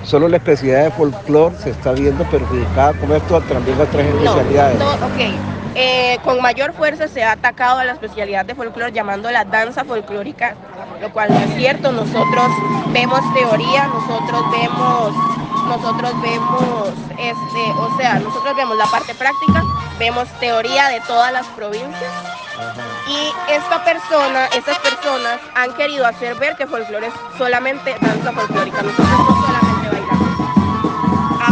solo la especialidad de folclore se está viendo perjudicada con esto, también otras especialidades. No, ok. Con mayor fuerza se ha atacado a la especialidad de folclore llamándola danza folclórica, lo cual no es cierto. Nosotros vemos teoría, o sea, nosotros vemos la parte práctica, vemos teoría de todas las provincias. Y estas personas han querido hacer ver que folclore es solamente danza folclórica. Nosotros no